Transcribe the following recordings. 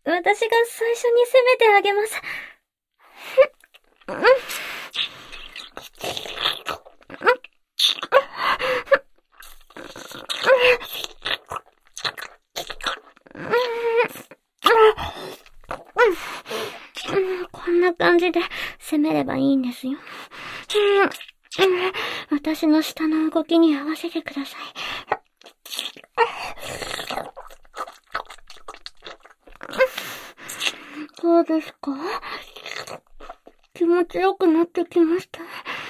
私が最初に責めてあげます。こんな感じで攻めればいいんですよ。私の舌の動きに合わせてください。どうですか？気持ちよくなってきました。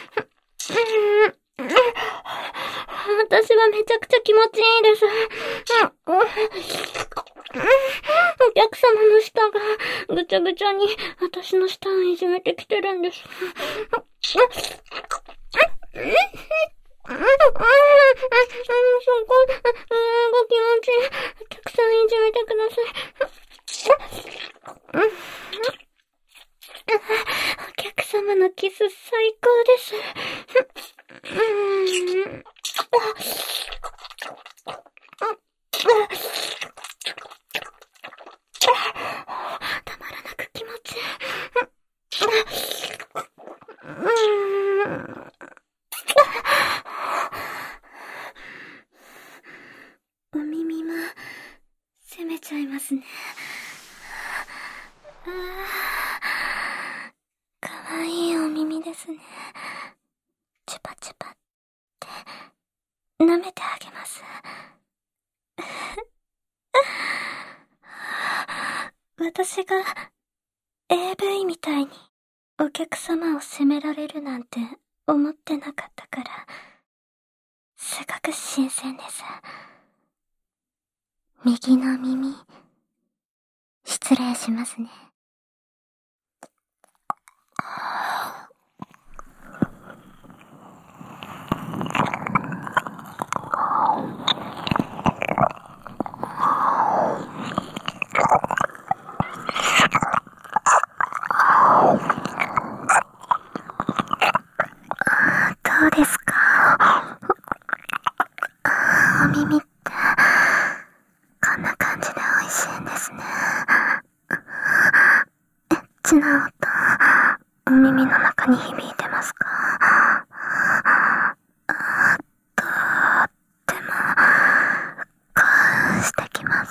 私はめちゃくちゃ気持ちいいです。お客様の舌がぐちゃぐちゃに私の舌をいじめてきてるんです。そこ、ご気持ちたくさんいじめてください。お客様のキス最高です。たまらなく気持ちいい。お耳も攻めちゃいますね。かわいいお耳ですね。チュパチュパって舐めてあげます。私が AV みたいにお客様を責められるなんて思ってなかったから、すごく新鮮です。右の耳、失礼しますね。どうですか？お耳ってこんな感じで美味しいんですね。エッチな音、お耳の中に響いてますか？とっても興奮してきます。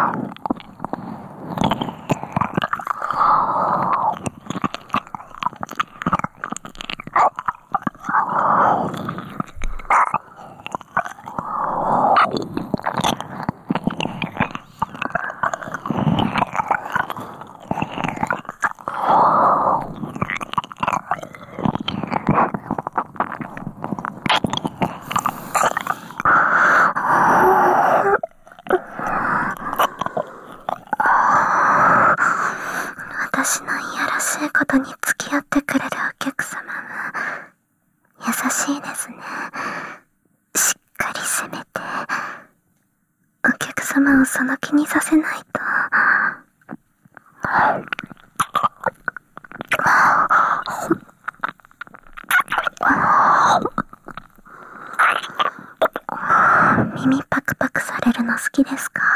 私のいやらしいことに付き合ってくれるお客様は優しいですね。しっかり攻めてお客様をその気にさせないと。耳パクパクされるの好きですか？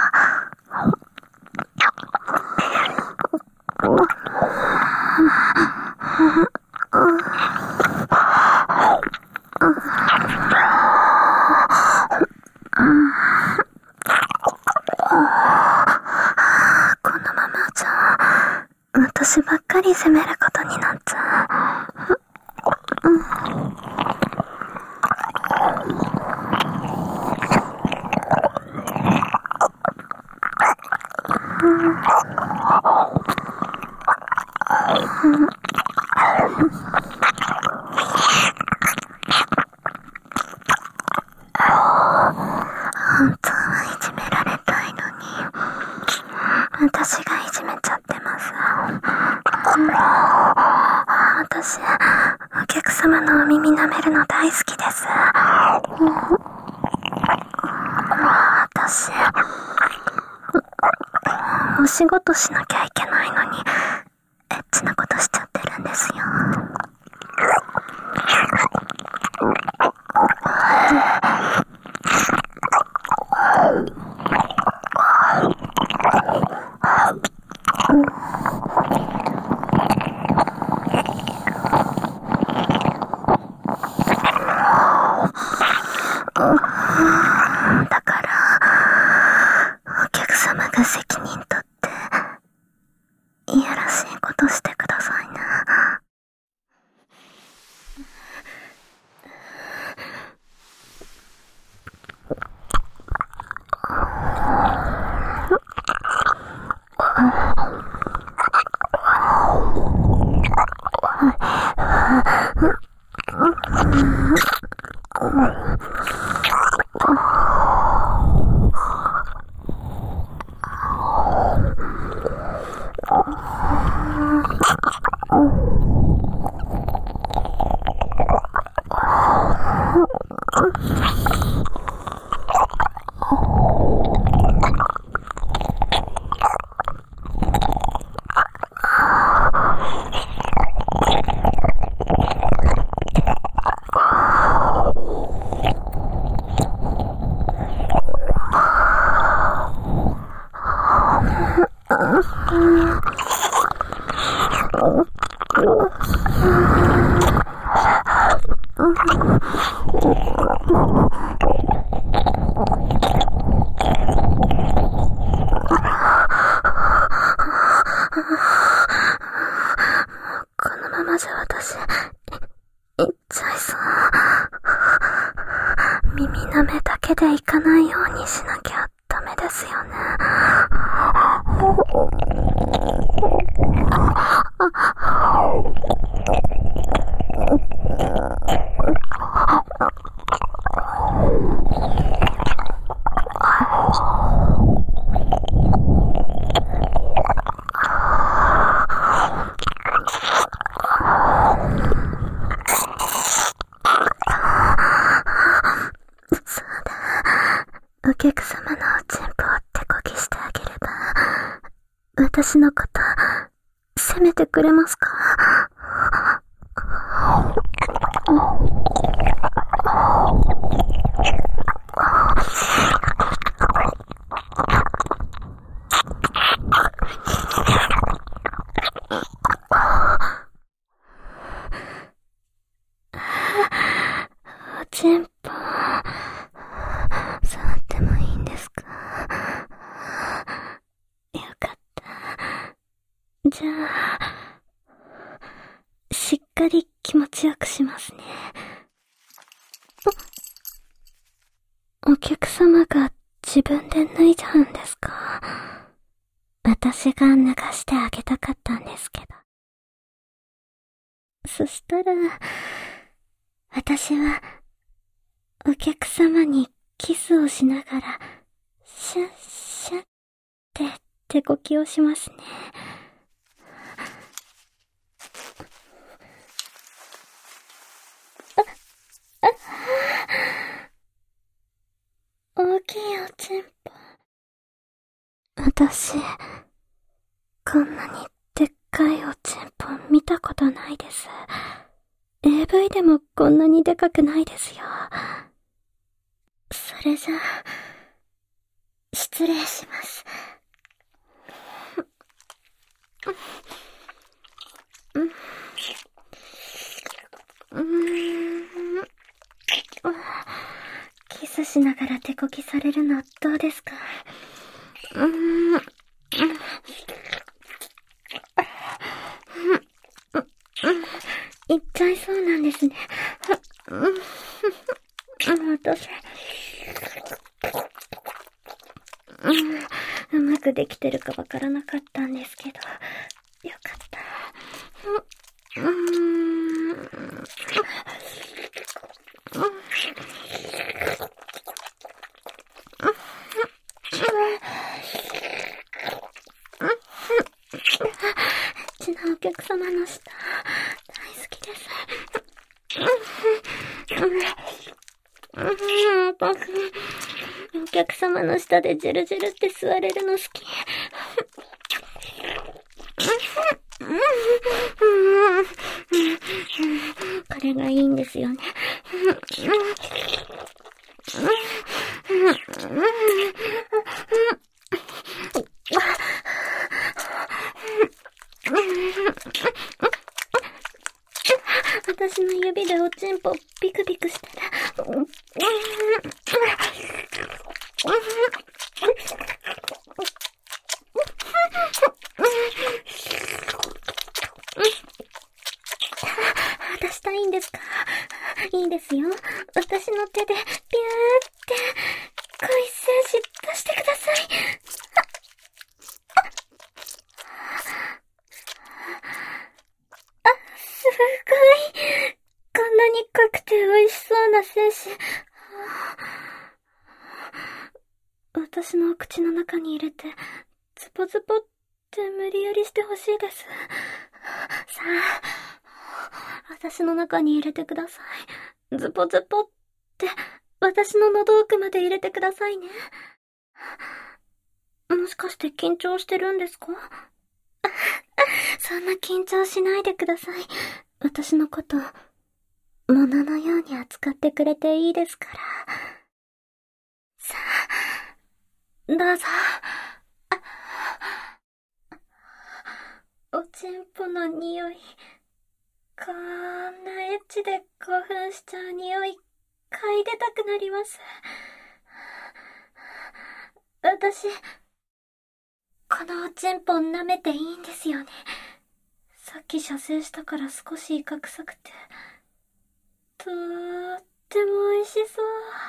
このままじゃ私ばっかり責めることになっちゃう。本当はいじめられたいのに私がいじめちゃってます。私、お客様のお耳舐めるの大好きです。私、お仕事しなきゃいけないのにエッチなことしちゃってるんですよ。 だから、お客様が責任取って、いやらしいことしてくださいな。このままじゃ私、いっちゃいそう。耳舐めだけでいかないようにしなきゃダメですよね。お客様のおちんぽを手こぎしてあげれば、私のこと、責めてくれますか？おちんぽ、触ってもいいんですか？よかった。じゃあ、しっかり気持ちよくしますね。お客様が自分で脱いじゃうんですか？私が脱がしてあげたかったんですけど。そしたら、私は、お客様にキスをしながら、シャッシャッって手こきをしますね。大きいおちんぽ。私、こんなにでっかいおちんぽ見たことないです。AV でもこんなにでかくないですよ。それじゃあ、失礼します。キスしながら手こきされるのどうですか？いっちゃいそうなんですね。私、うまくできてるかわからなかったんですけど、よかった。うちのお客様の舌、大好きです。お客様の下でジェルジェルって座れるの好き。これがいいんですよね。私の指でおちんぽピクピクしたら、 の手で、ビューって、濃い精子出してください。すごい。こんなに濃くて美味しそうな精子。私の口の中に入れて、ズポズポって無理やりしてほしいです。さあ、私の中に入れてください。ズポズポって、私の喉奥まで入れてくださいね。もしかして緊張してるんですか？そんな緊張しないでください。私のこと、物のように扱ってくれていいですから。さあ、どうぞ。おちんぽの匂い。こんなエッチで興奮しちゃう匂い、嗅いでたくなります。私、このおちんぽ舐めていいんですよね。さっき射精したから少しイカ臭くて。とーっても美味しそう。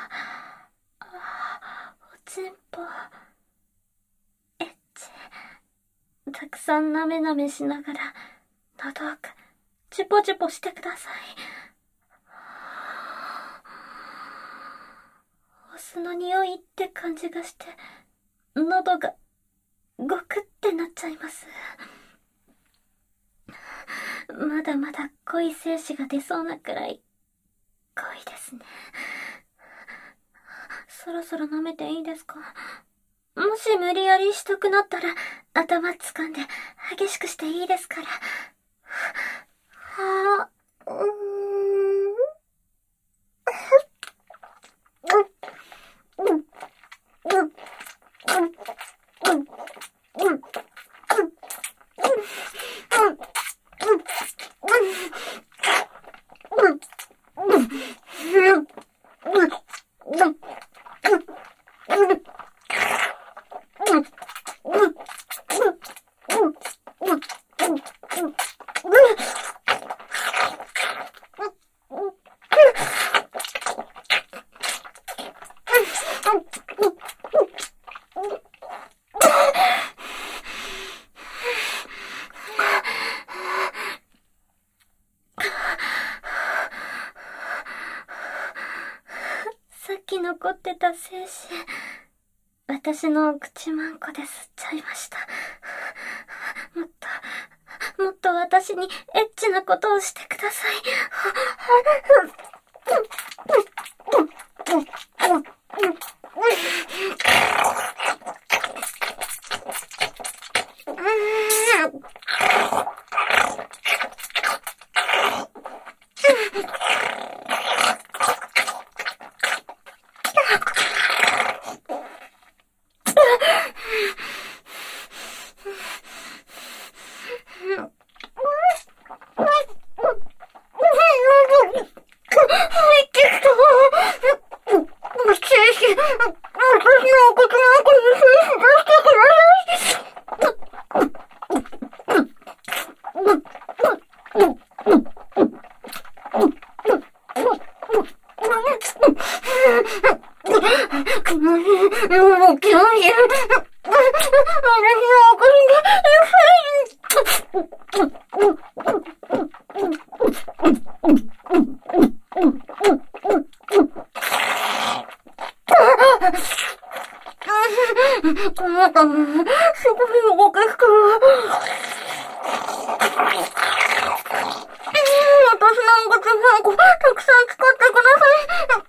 おちんぽ、エッチ。たくさんなめなめしながら、喉奥、チュポチュポしてください。お酢の匂いって感じがして、喉が、ゴクってなっちゃいます。まだまだ濃い精子が出そうなくらい、濃いですね。そろそろ舐めていいですか？もし無理やりしたくなったら、頭掴んで激しくしていいですから。さっき残ってた精子、私の口マンコで吸っちゃいました。もっと私にエッチなことをしてください。なんかもう、すごい動かすから。私なんかつまんこ、たくさん使ってください。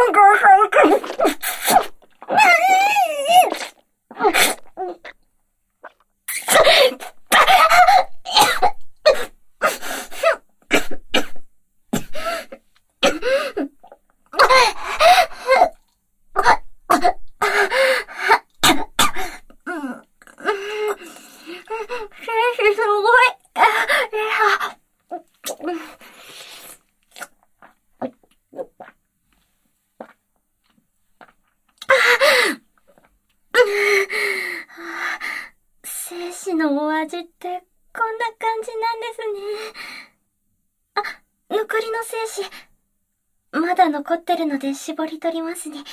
精子のお味ってこんな感じなんですね。あ、残りの精子、まだ残ってるので絞り取りますね。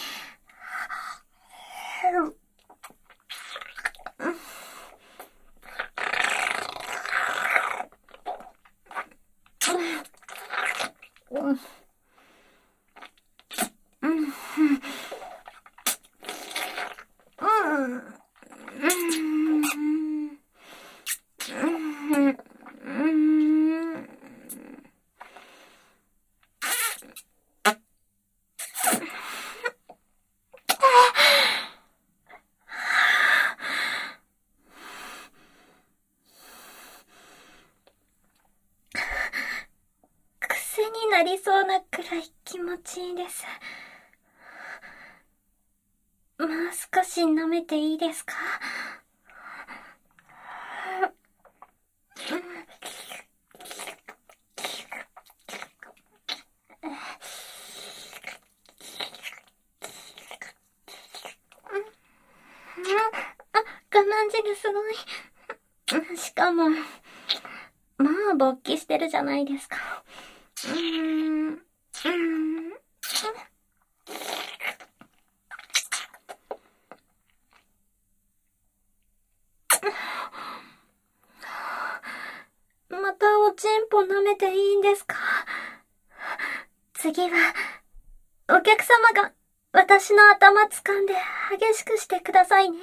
癖になりそうなくらい気持ちいいです。もう少し舐めていいですか？我慢汁すごい。しかも、もう勃起してるじゃないですか。またおちんぽ舐めていいんですか？次は、お客様が私の頭掴んで激しくしてくださいね。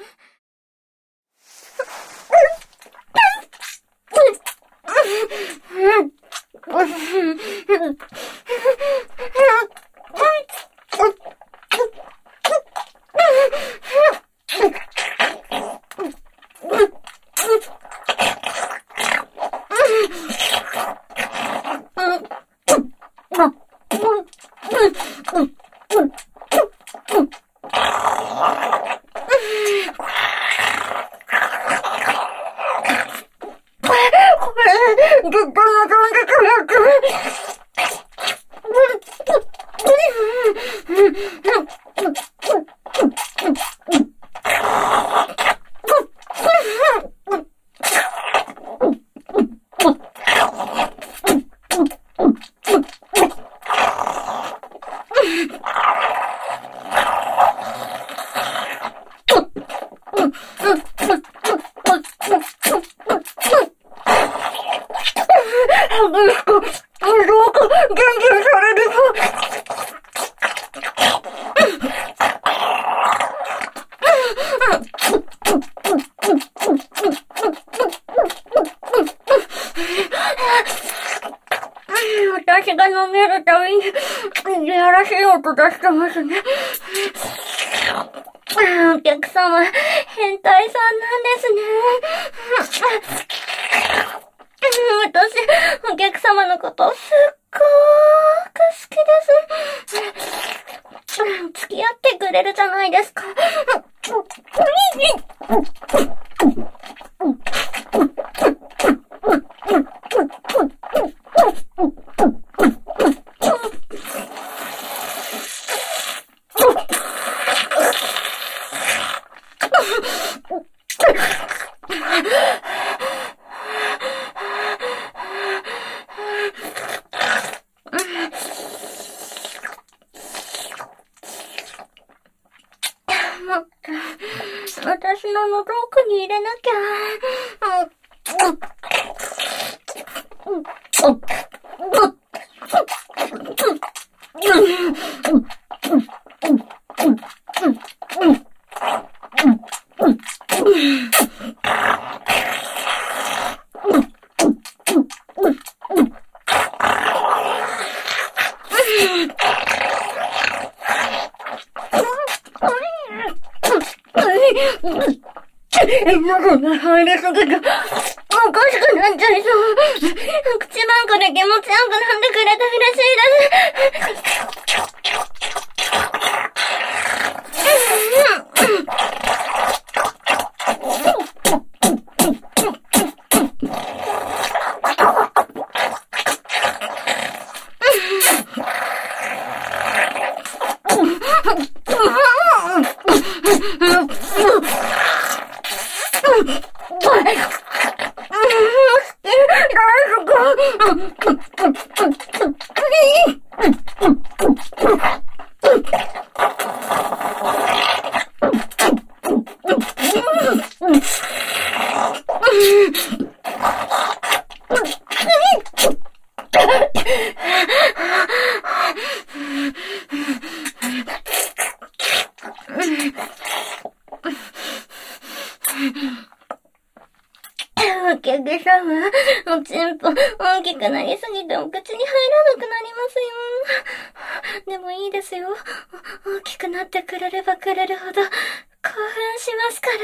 私が飲めるたびに、いやらしい音出してますね。お客様、変態さんなんですね。私、お客様のことすっごーく好きです。付き合ってくれるじゃないですか。私の喉奥に入れなきゃ。 喉が入りすぎて、おかしくなっちゃいそう。口ばんこで気持ちよく飲んでくれて嬉しいです。お客様、おちんぽ大きくなりすぎてお口に入らなくなりますよ。でもいいですよ。大きくなってくれればくれるほど興奮しますから。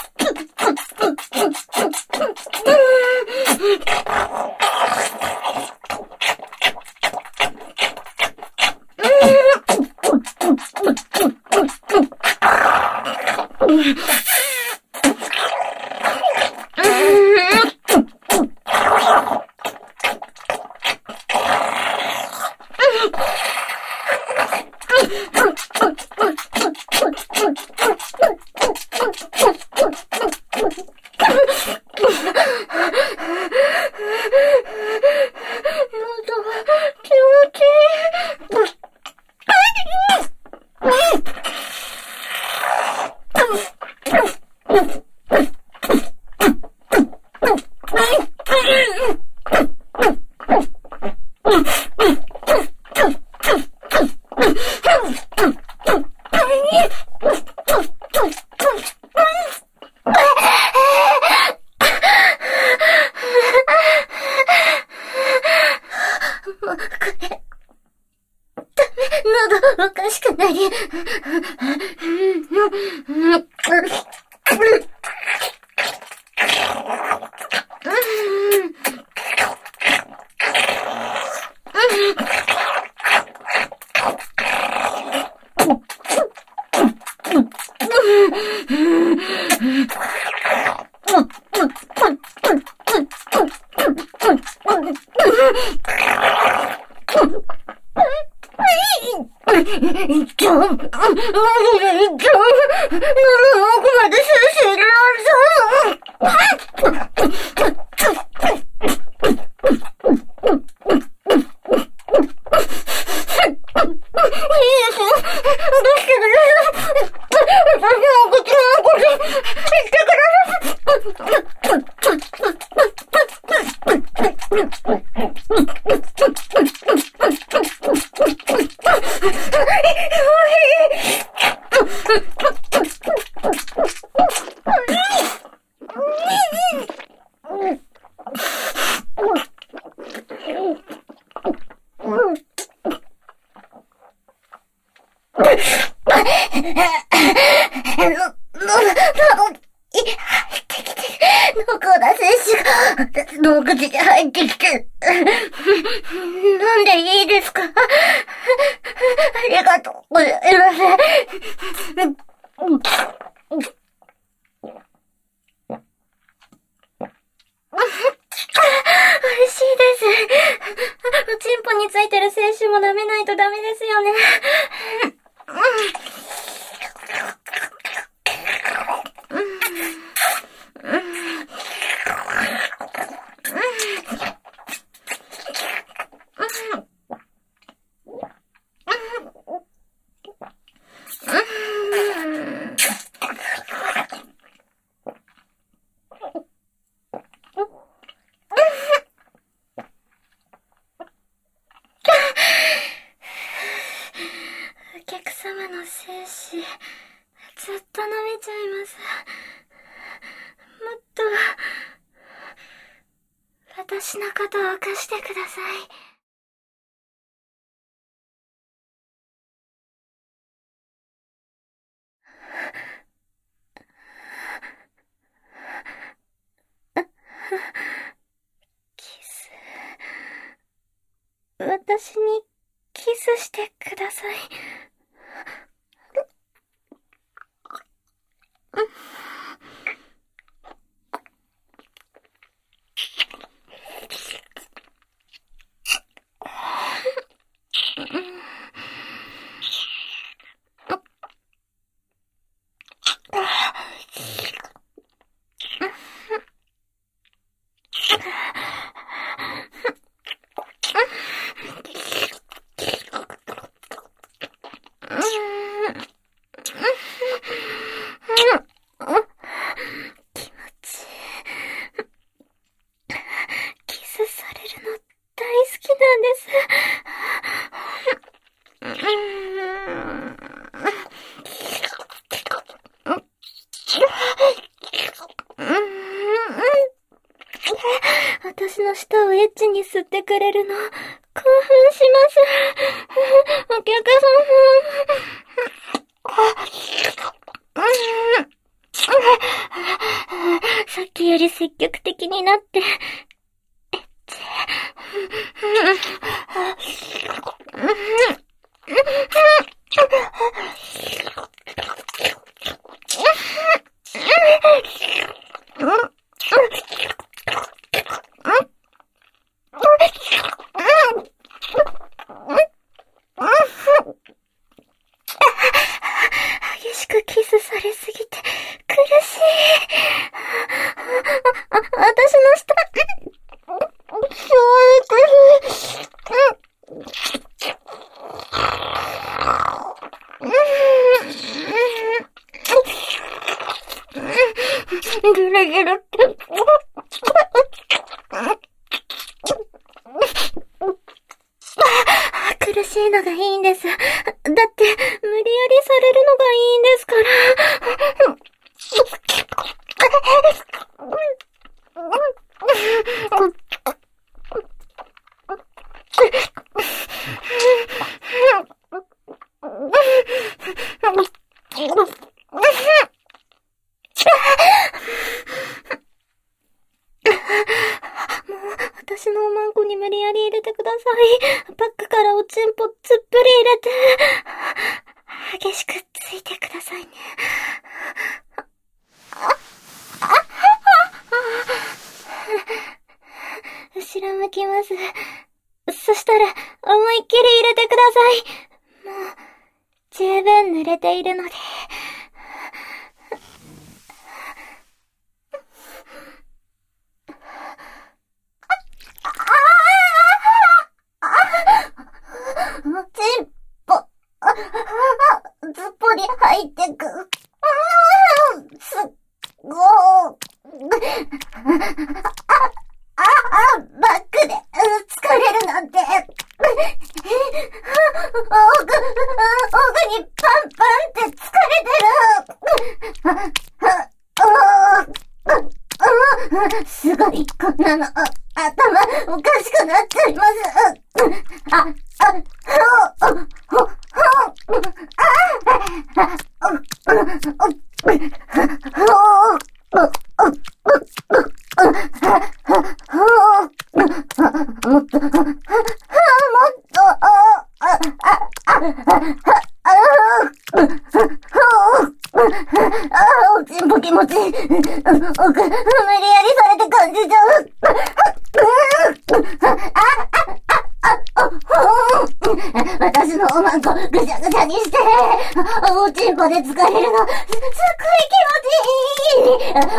喉おかしくなり。脳口に入ってきて、飲んでいいですか？ありがとうございます。美味しいです。おちんぽについてる精子も舐めないとダメですよね。お客様の精子、ずっと舐めちゃいます。もっと、私のことを貸してください。 私にキスしてください。私の舌をエッチに吸ってくれるの、興奮します。お客様。さっきより積極的になって、エッチ。激しくキスされすぎて苦しい。私の舌、ギラギラって。苦しいのがいいんです。だって、無理やりされるのがいいんですから。私のおまんこに無理やり入れてください。バッグからおちんぽつっぷり入れて、激しくついてくださいね。後ろ向きます。そしたら、思いっきり入れてください。もう、十分濡れているので。ちんぽ、ずっぽり入ってく。すっごー。バックで疲れるなんて。奥にパンパンって疲れてる。すごい、こんなの、頭おかしくなっちゃいます。もっと、おちんぽ気持ちいい。無理やりされて感じちゃう。私のおまんこぐちゃぐちゃにして、おちんぽで疲れるの、すっごい気持ちいい。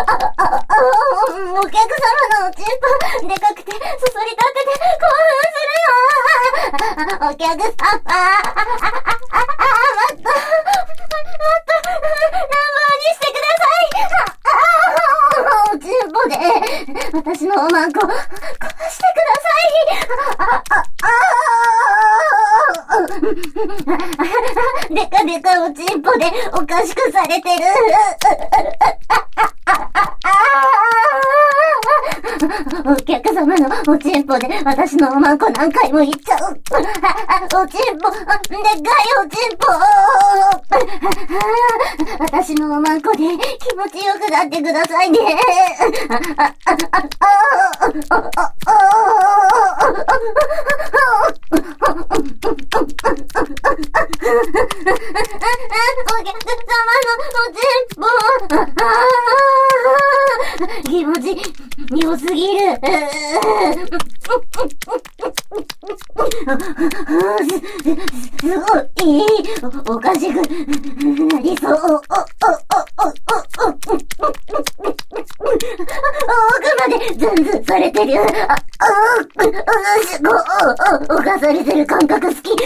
お客様のおちんぽ、でかくて、そそり立ってて興奮するよ。お客様、もっと、乱暴にしてください。おちんぽで、私のおまんこ、壊してください。でかでかおちんぽでおかしくされてる。 お客様のおちんぽで私のおまんこ何回も言っちゃう。おちんぽ、でっかいおちんぽ。私のおまんこで気持ちよくなってくださいね。お客様のおちんぽ。気持ち良すぎる。すごい、おかしくなりそう。奥までズンズンされてる。犯されてる感覚好き。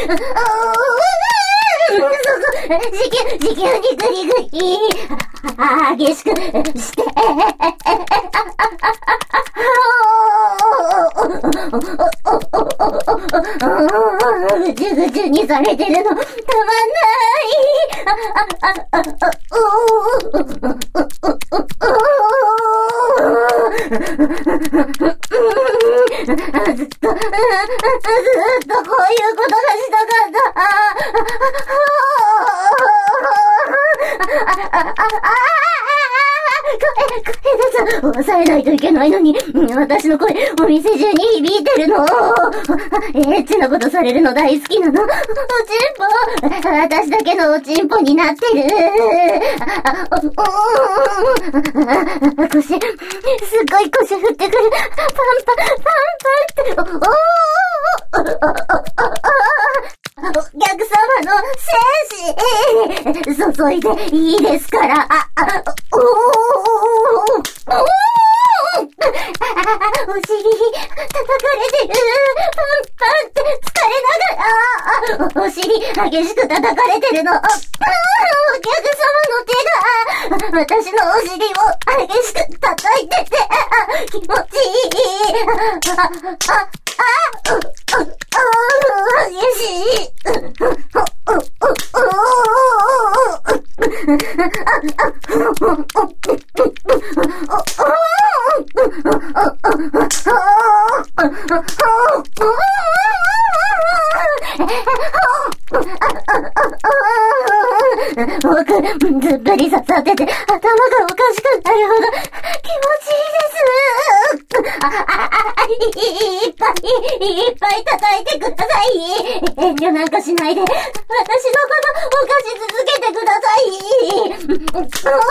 地球にグリグリ激しくして。ぐちゅぐちゅにされてるのたまんない。ずっとこういうことがしたかった。抑えないといけないのに、私の声、お店中に響いてるの。エッチなことされるの大好きなの。おちんぽ、私だけのおちんぽになってる。腰、すっごい腰振ってくる。パンパン、パンパンって、お客様の精子、注いでいいですから。お尻、叩かれてる。パンパンって疲れながら。お尻、激しく叩かれてるの。お客様の手が、私のお尻を激しく叩いてて、気持ちいい。激しい。僕、ずっぷり刺さってて、頭がおかしくなるほど、気持ちいいです。いっぱい叩いてください。遠慮なんかしないで、私のこと犯し続けてください。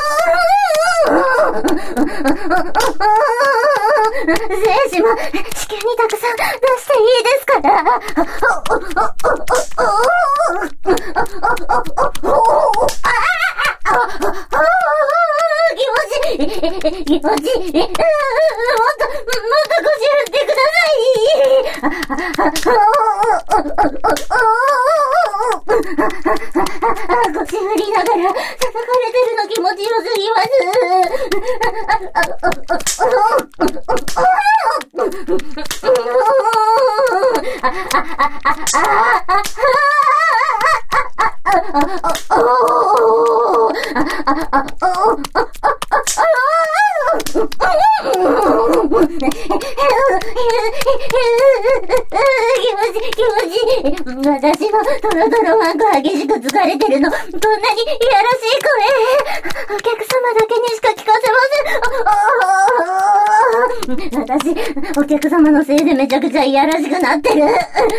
精子も地球にたくさん出していいですから。気持ちいい。もっと腰振ってください。腰振りながら叩かれてるの気持ちよすぎます。気持ちいい。私のトロトロマンコ激しく疲れてるの。こんなにいやらしい声。お客様だけにしか聞かせません。私、お客様のせいでめちゃくちゃいやらしくなってる。もっ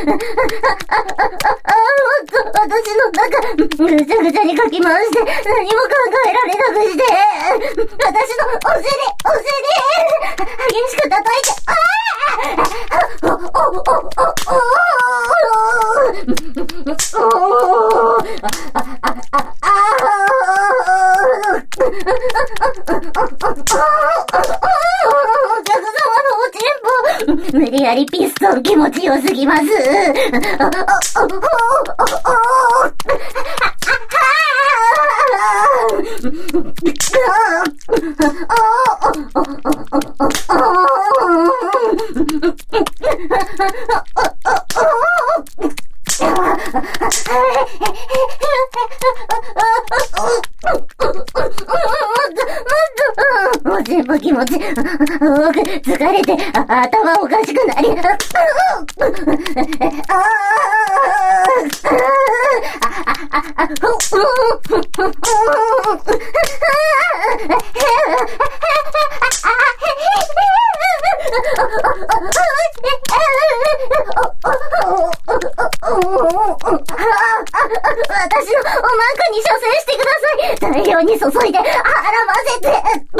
と私の中、ぐちゃぐちゃにかき回して、何も考えられなくして、私のお尻、激しく叩いて、無理やりピストン気持ちよすぎます。おちんぽ気持持ち、疲れて、頭おかしくなり、私のおまんこに処世してください。大量に注いで、洗わせて。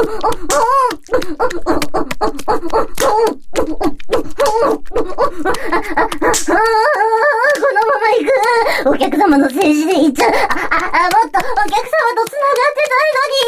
このまま行く。お客様の静止で行っちゃう。もっとお客様と繋がってたいのに。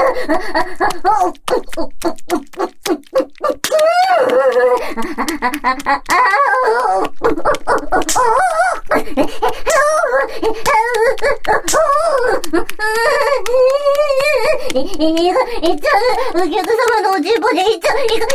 いっちゃう。お客様のおちんぽでいっちゃう。いく。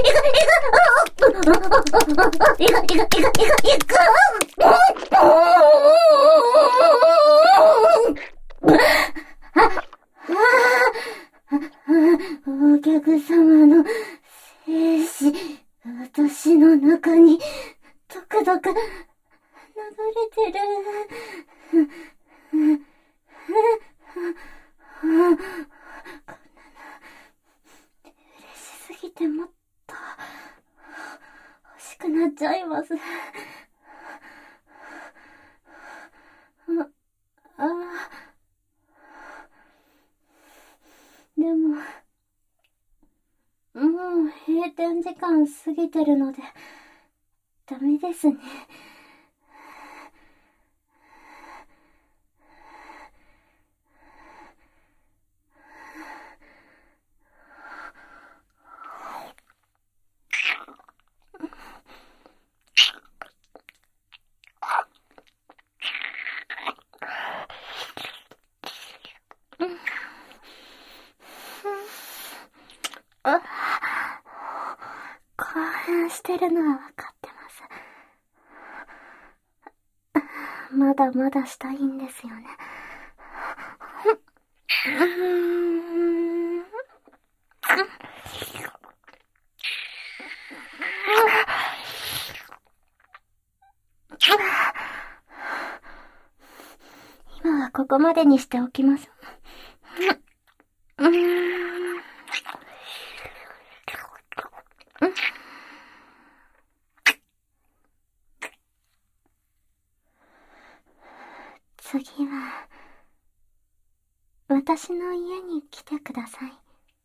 お客様の精子、私の中に、とくとく、流れてる。こんなの、嬉しすぎてもっと、欲しくなっちゃいます。でも、もう閉店時間過ぎてるので、ダメですね。興奮してるのは分かってます。まだまだしたいんですよね。今はここまでにしておきます。次は、私の家に来てください。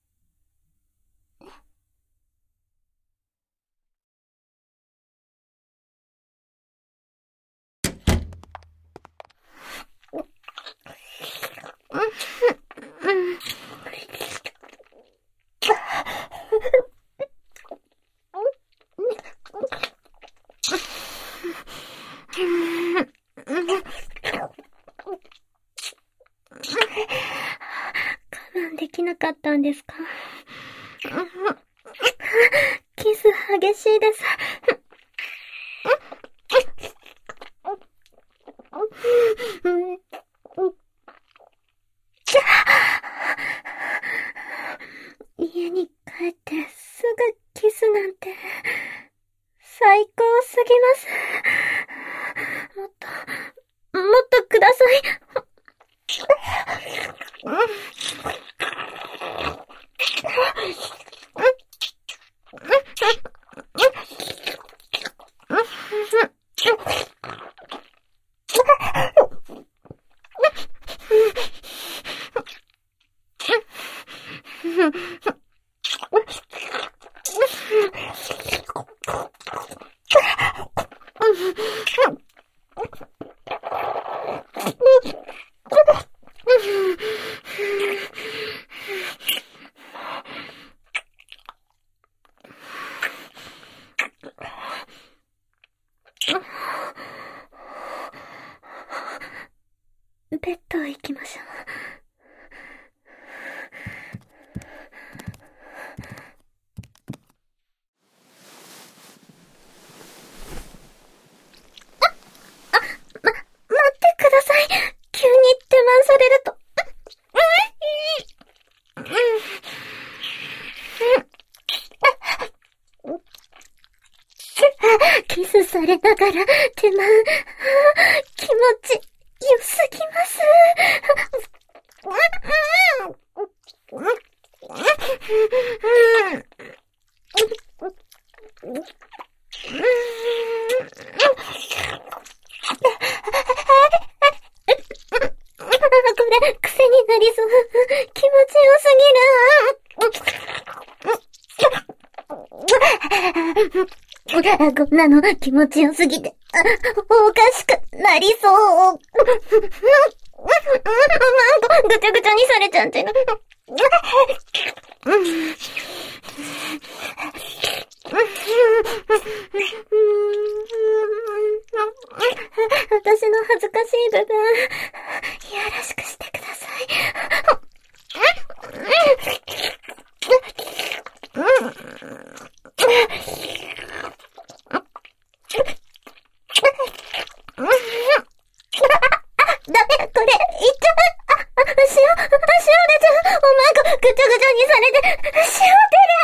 我慢できなかったんですか？キス激しいです。家に帰ってすぐキスなんて最高すぎます。もっとください。ベッド行きましょう。待ってください。急に手満されると。 がら手間、気持ち良すぎます。これ、癖になりそう。気持ちよすぎる。こんなの気持ちよすぎて、おかしくなりそう。ぐちゃぐちゃにされちゃってる。私の恥ずかしい部分、いやらしくしてください。ダメ、これ、いっちゃう。塩でちゃう。おまんこ、ぐちゃぐちゃにされて、塩出る。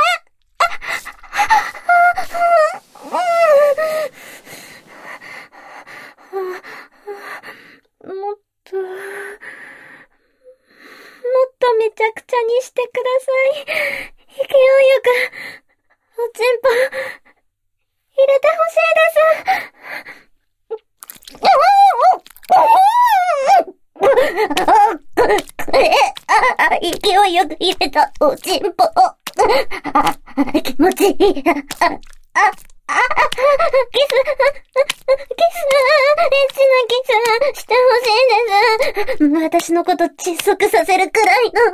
もっとめちゃくちゃにしてください。勢いよく、おちんぽ、入れてほしいです。勢いよく入れたおちんぽ。気持ちいい。キス、エッチなキスしてほしいです。私のこと窒息させるくらいの。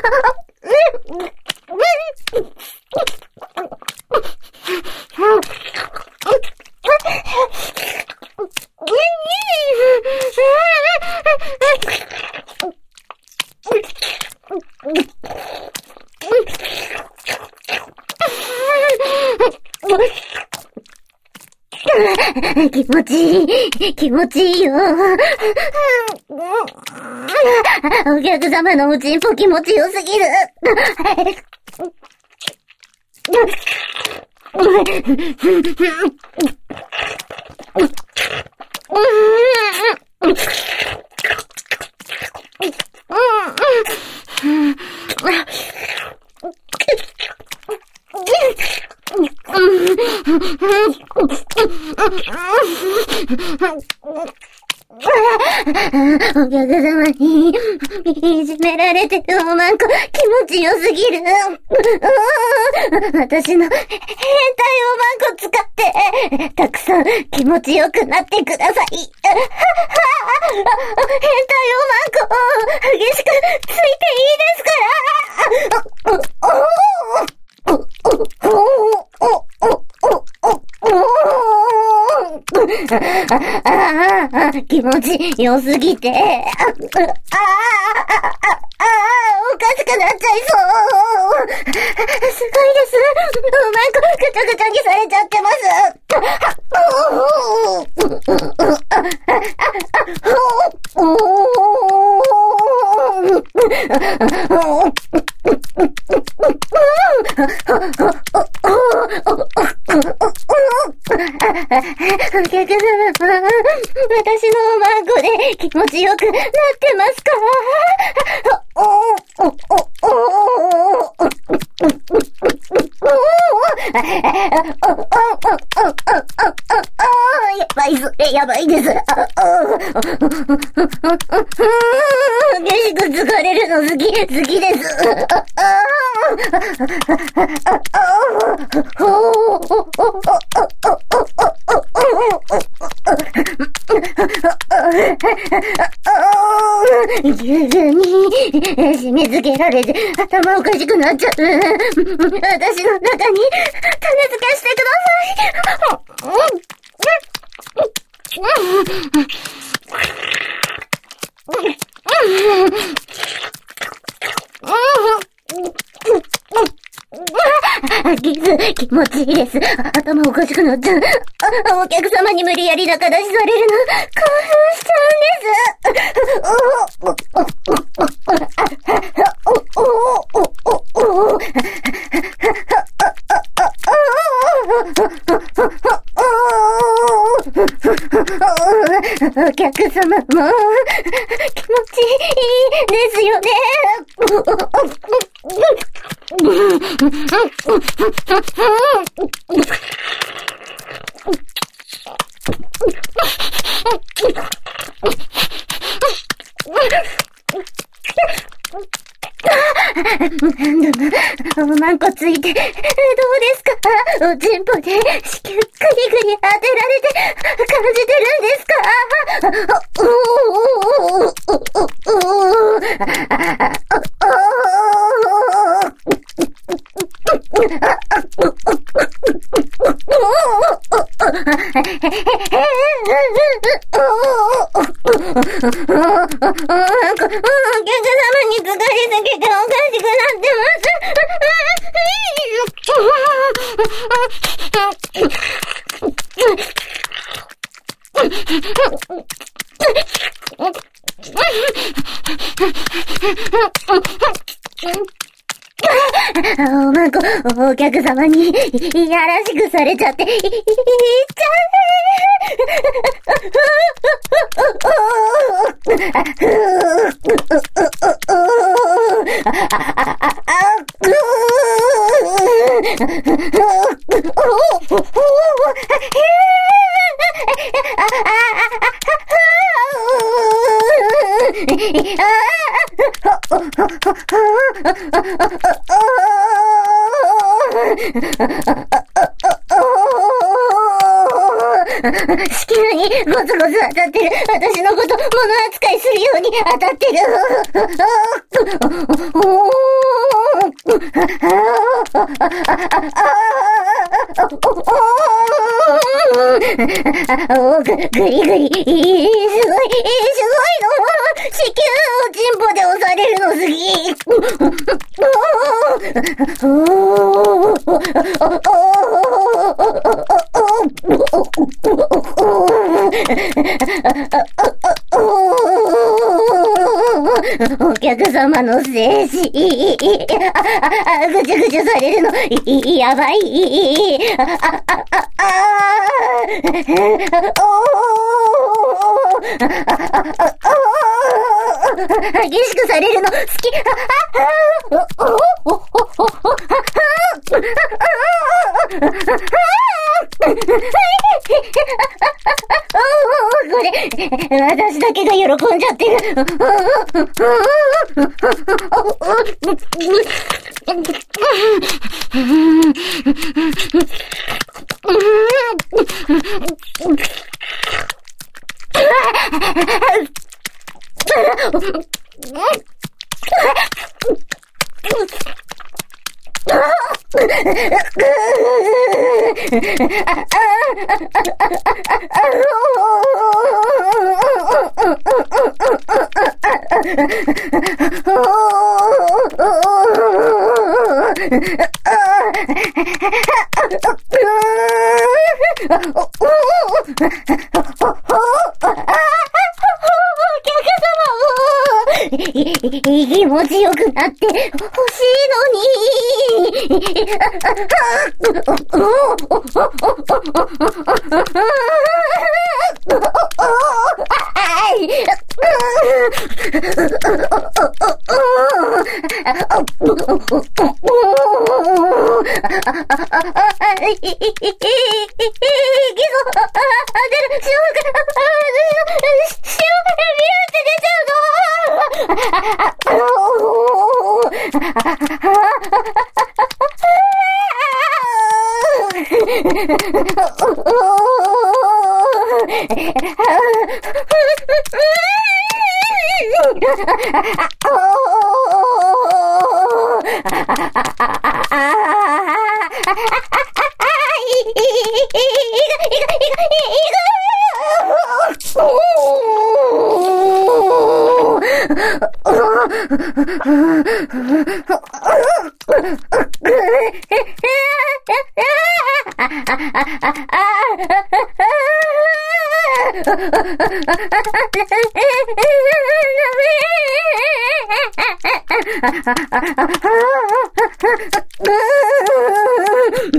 気持ちいい。気持ちいいよ。お客様のおちんぽ気持ちよすぎる。お客様にいじめられてるおまんこ気持ちよすぎる。私の変態おまんこ使ってたくさん気持ちよくなってください。変態おまんこ激しくついていいですから。気持ち良すぎて、おかしくなっちゃいそう。すごいです。うまくぐちゃぐちゃにされちゃってます。お客様、私のおまんこで気持ちよくなってますか？やばいぞ、やばいです。激しく疲れるの好きです。牛乳に締め付けられて頭おかしくなっちゃう。私の中に種付けしてください。気持ちいいです。頭おかしくなっちゃう。お客様に無理やり仲出しされるの興奮しちゃうんです。 客様も気持ちいいですよね。何度もおまんこついてどうですか？おちんぽで子宮グリグリ当てられて感じてるんですか？お客様に疲れすぎておかしくなってます。おまんこ、お客様にいやらしくされちゃって、いっちゃ子宮にゴツゴツ当たってる。私のこと物扱いするように当たってる。グリグリ、すごいの。子宮をチンポで押されるの好き。お客様の精子、ぐちゅぐちゅされるの、やばい。激しくされるの好き。これ、私だけが喜んじゃってる。気持ちよくなって欲しいのに。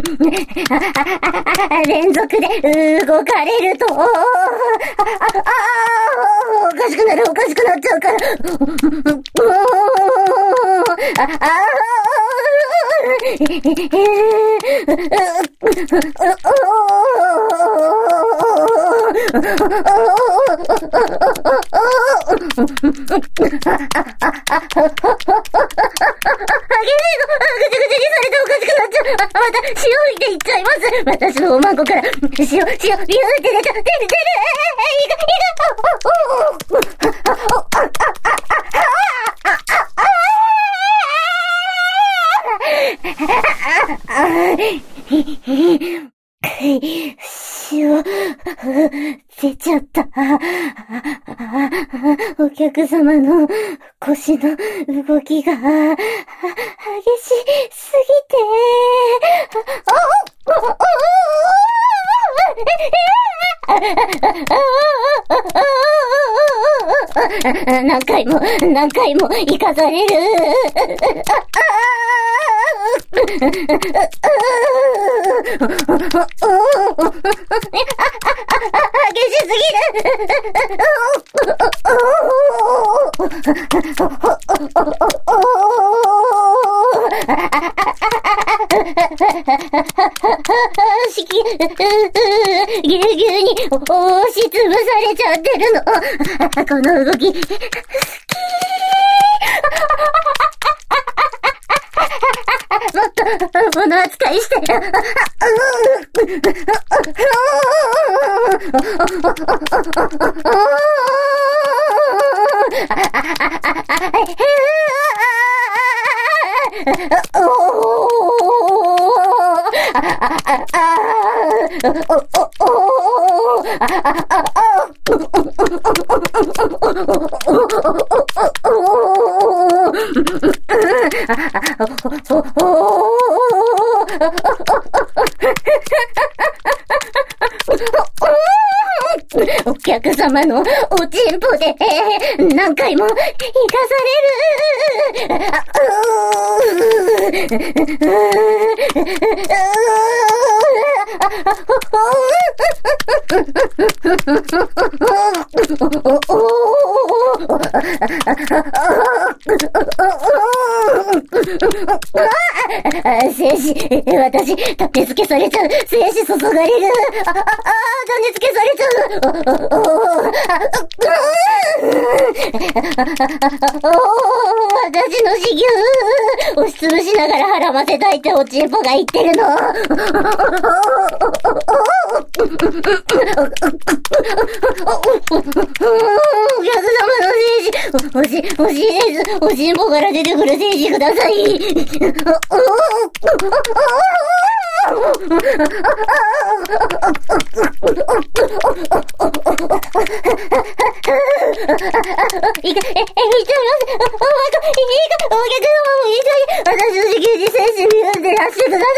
連続で動かれると、おかしくなる、おかしくなっちゃうから。また、塩でいっちゃいます。私のおまんこから、塩、ビューって出た、出る、い塩、出ちゃった。お客様の腰の動きが激しすぎて、何回も生かされる。激しすぎる。ぎゅうぎゅうに押しつぶされちゃってるの。この動き、好き。もっと物扱いして。お客様のおちんぽで何回も生かされる。精子、私、種付けされちゃう。精子注がれる。種付けされちゃう。私の子宮、押しつぶしながら腹ませたいっておちんぽが言ってるの。お客様の精子、欲しいです。おちんぽから出てくる精子ください。いけ、言っちゃいます。お客様も言いたい。私の子宮に精子見るんでらしてくださ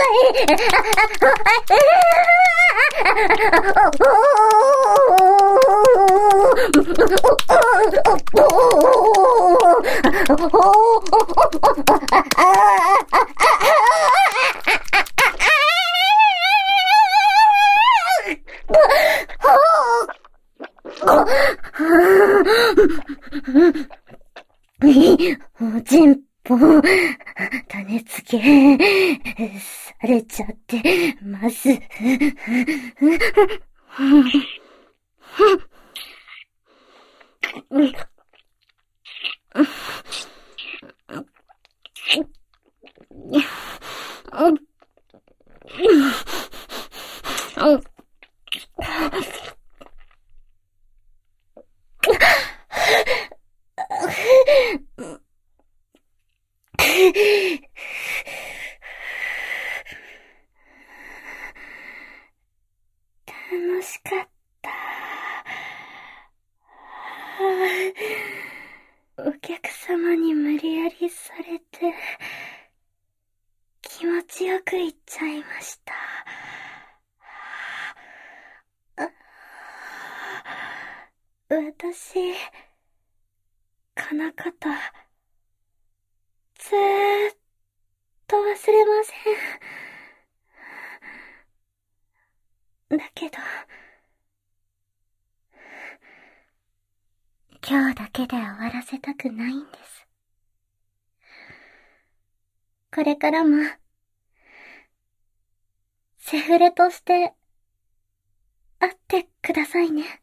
おちんぽ、種付け、されちゃってます。楽しかった。お客様に無理やりされて、気持ちよく言っちゃいました。私、このこと、ずーっと忘れません。 だけど、今日だけで終わらせたくないんです。これからも、セフレとして、会ってくださいね。